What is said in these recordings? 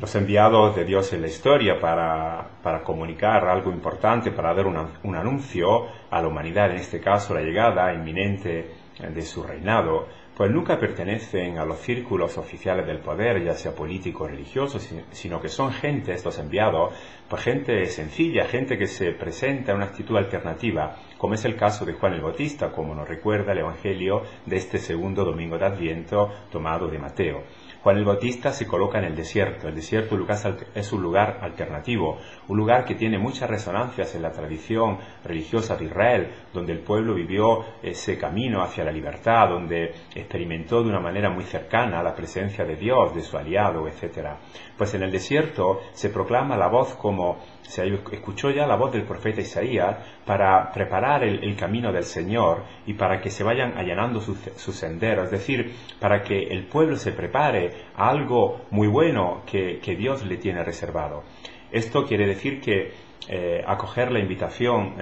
los enviados de Dios en la historia para comunicar algo importante, para dar un anuncio a la humanidad, en este caso la llegada inminente de su reinado, pues nunca pertenecen a los círculos oficiales del poder, ya sea político o religioso, sino que son gente, estos enviados, pues gente sencilla, gente que se presenta en una actitud alternativa, como es el caso de Juan el Bautista, como nos recuerda el Evangelio de este segundo domingo de Adviento tomado de Mateo. Juan el Bautista se coloca en el desierto. El desierto es un lugar alternativo, un lugar que tiene muchas resonancias en la tradición religiosa de Israel, donde el pueblo vivió ese camino hacia la libertad, donde experimentó de una manera muy cercana la presencia de Dios, de su aliado, etc. Pues en el desierto se proclama la voz, como se escuchó ya la voz del profeta Isaías, para preparar el camino del Señor y para que se vayan allanando sus senderos, es decir, para que el pueblo se prepare a algo muy bueno que Dios le tiene reservado. Esto quiere decir que acoger la invitación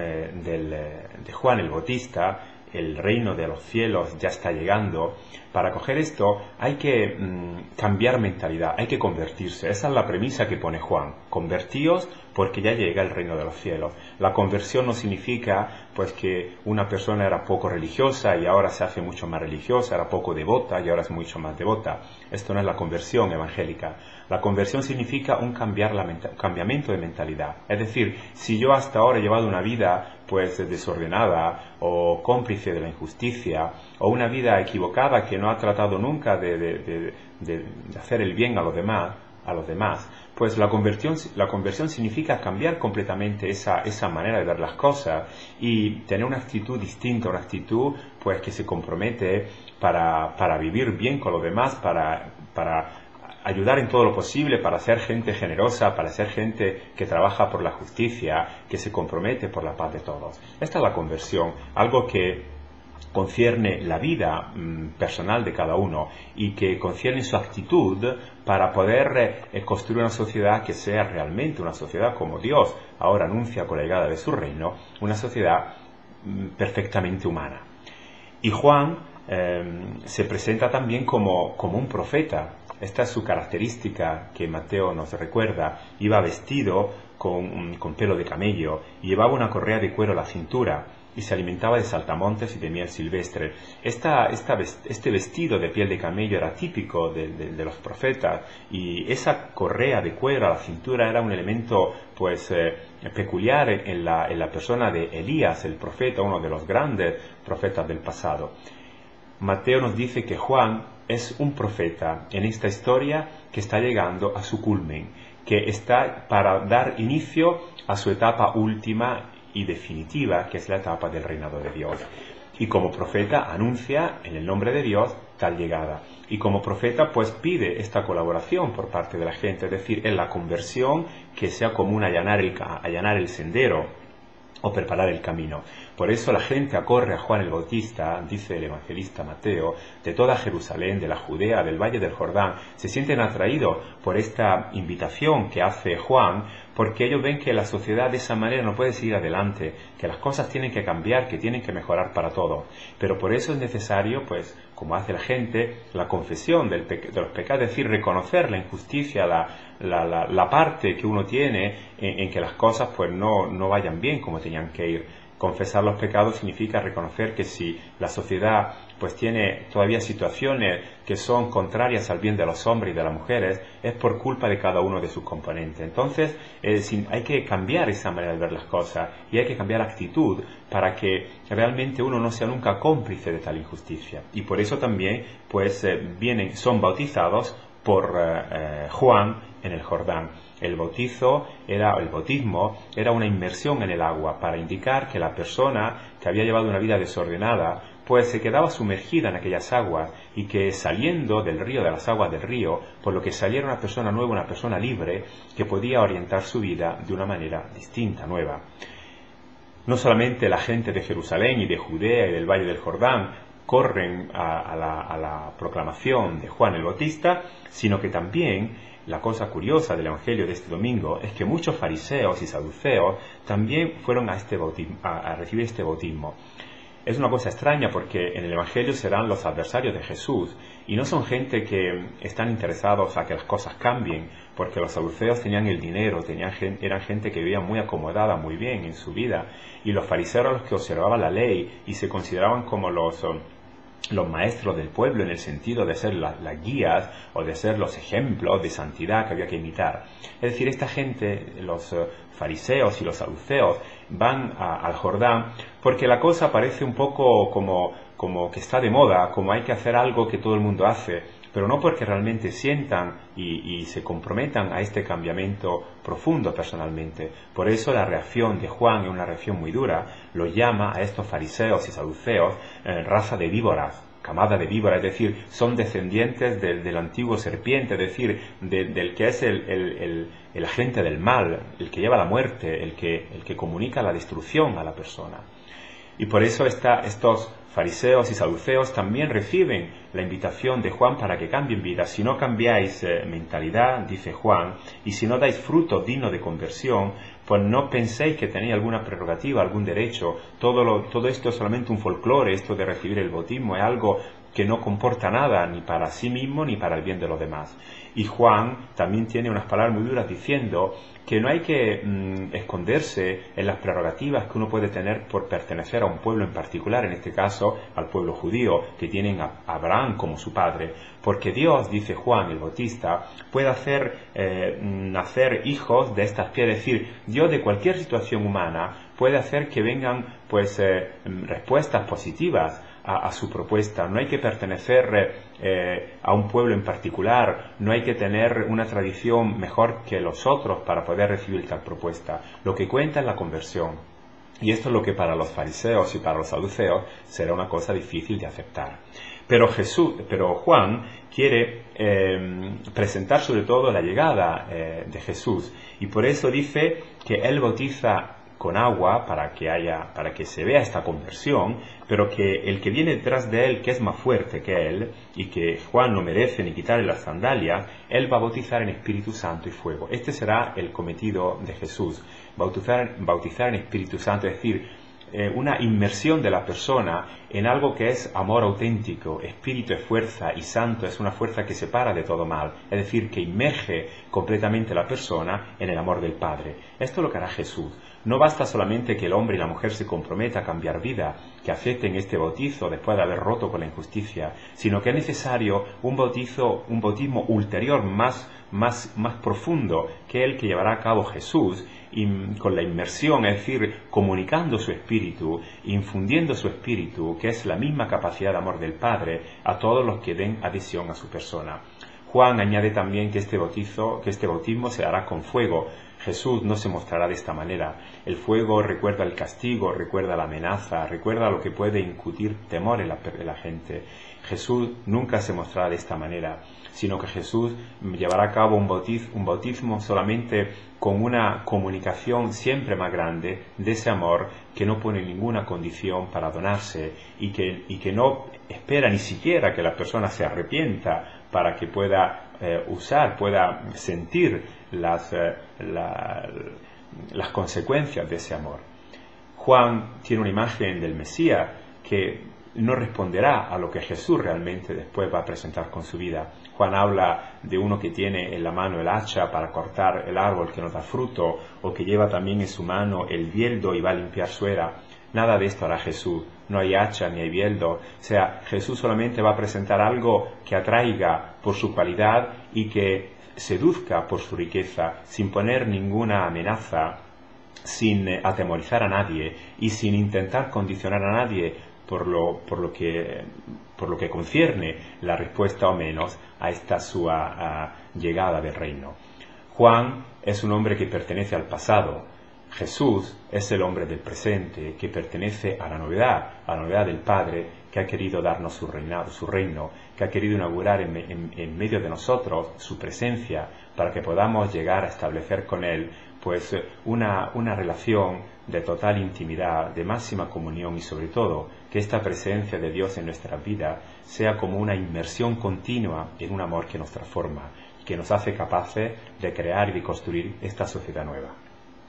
de Juan el Bautista, el reino de los cielos ya está llegando. Para acoger esto hay que cambiar mentalidad, hay que convertirse. Esa es la premisa que pone Juan: convertíos porque ya llega el reino de los cielos. La conversión no significa pues que una persona era poco religiosa y ahora se hace mucho más religiosa, era poco devota y ahora es mucho más devota. Esto no es la conversión evangélica. La conversión significa un cambiamiento de mentalidad. Es decir, si yo hasta ahora he llevado una vida pues desordenada o cómplice de la injusticia, o una vida equivocada que no ha tratado nunca de hacer el bien a los demás, pues la conversión significa cambiar completamente esa manera de ver las cosas y tener una actitud distinta, una actitud pues que se compromete para vivir bien con los demás, para ayudar en todo lo posible, para ser gente generosa, para ser gente que trabaja por la justicia, que se compromete por la paz de todos. Esta es la conversión, algo que concierne la vida personal de cada uno y que concierne su actitud para poder construir una sociedad que sea realmente una sociedad como Dios ahora anuncia con la llegada de su reino, una sociedad perfectamente humana. Y Juan se presenta también como un profeta. Esta es su característica que Mateo nos recuerda. Iba vestido con pelo de camello y llevaba una correa de cuero a la cintura y se alimentaba de saltamontes y de miel silvestre. Este vestido de piel de camello era típico de los profetas, y esa correa de cuero a la cintura era un elemento pues peculiar en la persona de Elías, el profeta, uno de los grandes profetas del pasado. Mateo nos dice que Juan es un profeta en esta historia que está llegando a su culmen, que está para dar inicio a su etapa última y definitiva, que es la etapa del reinado de Dios. Y como profeta anuncia en el nombre de Dios tal llegada. Y como profeta pues pide esta colaboración por parte de la gente, es decir, en la conversión que sea común allanar el sendero o preparar el camino. Por eso la gente acorre a Juan el Bautista, dice el evangelista Mateo, de toda Jerusalén, de la Judea, del Valle del Jordán. Se sienten atraídos por esta invitación que hace Juan, porque ellos ven que la sociedad de esa manera no puede seguir adelante, que las cosas tienen que cambiar, que tienen que mejorar para todos. Pero por eso es necesario, pues, como hace la gente, la confesión de los pecados, es decir, reconocer la injusticia, la parte que uno tiene en que las cosas pues no vayan bien como tenían que ir. Confesar los pecados significa reconocer que si la sociedad pues tiene todavía situaciones que son contrarias al bien de los hombres y de las mujeres, es por culpa de cada uno de sus componentes. Entonces hay que cambiar esa manera de ver las cosas y hay que cambiar actitud para que realmente uno no sea nunca cómplice de tal injusticia. Y por eso también pues son bautizados por Juan en el Jordán. El bautismo era una inmersión en el agua para indicar que la persona que había llevado una vida desordenada pues se quedaba sumergida en aquellas aguas, y que saliendo del río, de las aguas del río, por lo que saliera una persona nueva, una persona libre, que podía orientar su vida de una manera distinta, nueva. No solamente la gente de Jerusalén y de Judea y del Valle del Jordán corren a la proclamación de Juan el Bautista, sino que también la cosa curiosa del Evangelio de este domingo es que muchos fariseos y saduceos también fueron a recibir este bautismo. Es una cosa extraña porque en el Evangelio serán los adversarios de Jesús y no son gente que están interesados a que las cosas cambien, porque los saduceos tenían el dinero, eran gente que vivía muy acomodada, muy bien en su vida, y los fariseos eran los que observaban la ley y se consideraban como los maestros del pueblo, en el sentido de ser las guías o de ser los ejemplos de santidad que había que imitar. Es decir, esta gente, los fariseos y los saduceos, van al Jordán porque la cosa parece un poco como que está de moda, como hay que hacer algo que todo el mundo hace, pero no porque realmente sientan y se comprometan a este cambiamiento profundo personalmente. Por eso la reacción de Juan es una reacción muy dura, lo llama a estos fariseos y saduceos raza de víboras, camada de víboras, es decir, son descendientes del antiguo serpiente, es decir, del que es el agente del mal, el que lleva la muerte, el que comunica la destrucción a la persona. Y por eso estos fariseos y saduceos también reciben la invitación de Juan para que cambien vida. Si no cambiáis mentalidad, dice Juan, y si no dais fruto digno de conversión, pues no penséis que tenéis alguna prerrogativa, algún derecho. Todo esto es solamente un folclore, esto de recibir el bautismo es algo que no comporta nada ni para sí mismo ni para el bien de los demás. Y Juan también tiene unas palabras muy duras diciendo que no hay que esconderse en las prerrogativas que uno puede tener por pertenecer a un pueblo en particular, en este caso al pueblo judío, que tienen a Abraham como su padre, porque Dios, dice Juan el Bautista, puede hacer nacer hijos de estas piedras, es decir, Dios de cualquier situación humana puede hacer que vengan respuestas positivas a su propuesta. No hay que pertenecer a un pueblo en particular, no hay que tener una tradición mejor que los otros para poder recibir tal propuesta. Lo que cuenta es la conversión. Y esto es lo que para los fariseos y para los saduceos será una cosa difícil de aceptar. Pero Juan quiere presentar sobre todo la llegada de Jesús, y por eso dice que él bautiza con agua para que se vea esta conversión, pero que el que viene detrás de él, que es más fuerte que él, y que Juan no merece ni quitarle las sandalias, él va a bautizar en Espíritu Santo y fuego. Este será el cometido de Jesús, bautizar en Espíritu Santo, es decir, una inmersión de la persona en algo que es amor auténtico. Espíritu es fuerza y santo es una fuerza que separa de todo mal, es decir, que inmerge completamente la persona en el amor del Padre. Esto es lo que hará Jesús. No basta solamente que el hombre y la mujer se comprometan a cambiar vida, que acepten este bautizo después de haber roto con la injusticia, sino que es necesario un bautismo ulterior, más profundo, que el que llevará a cabo Jesús, y con la inmersión, es decir, comunicando su espíritu, infundiendo su espíritu, que es la misma capacidad de amor del Padre, a todos los que den adhesión a su persona. Juan añade también que este bautismo se hará con fuego. Jesús no se mostrará de esta manera. El fuego recuerda el castigo, recuerda la amenaza, recuerda lo que puede incutir temor en la gente. Jesús nunca se mostrará de esta manera, sino que Jesús llevará a cabo un bautismo solamente con una comunicación siempre más grande de ese amor que no pone ninguna condición para donarse y que no espera ni siquiera que la persona se arrepienta para que pueda pueda sentir las consecuencias de ese amor. Juan tiene una imagen del Mesías que no responderá a lo que Jesús realmente después va a presentar con su vida. Juan habla de uno que tiene en la mano el hacha para cortar el árbol que no da fruto, o que lleva también en su mano el bieldo y va a limpiar su era. Nada de esto hará Jesús. No hay hacha ni hay bieldo. O sea, Jesús solamente va a presentar algo que atraiga por su cualidad y que seduzca por su riqueza, sin poner ninguna amenaza, sin atemorizar a nadie y sin intentar condicionar a nadie por lo que concierne la respuesta o menos a esta su llegada del reino. Juan es un hombre que pertenece al pasado. Jesús es el hombre del presente, que pertenece a la novedad del Padre, que ha querido darnos su reino, que ha querido inaugurar en medio de nosotros su presencia, para que podamos llegar a establecer con Él pues una relación de total intimidad, de máxima comunión, y sobre todo que esta presencia de Dios en nuestra vida sea como una inmersión continua en un amor que nos transforma, que nos hace capaces de crear y de construir esta sociedad nueva.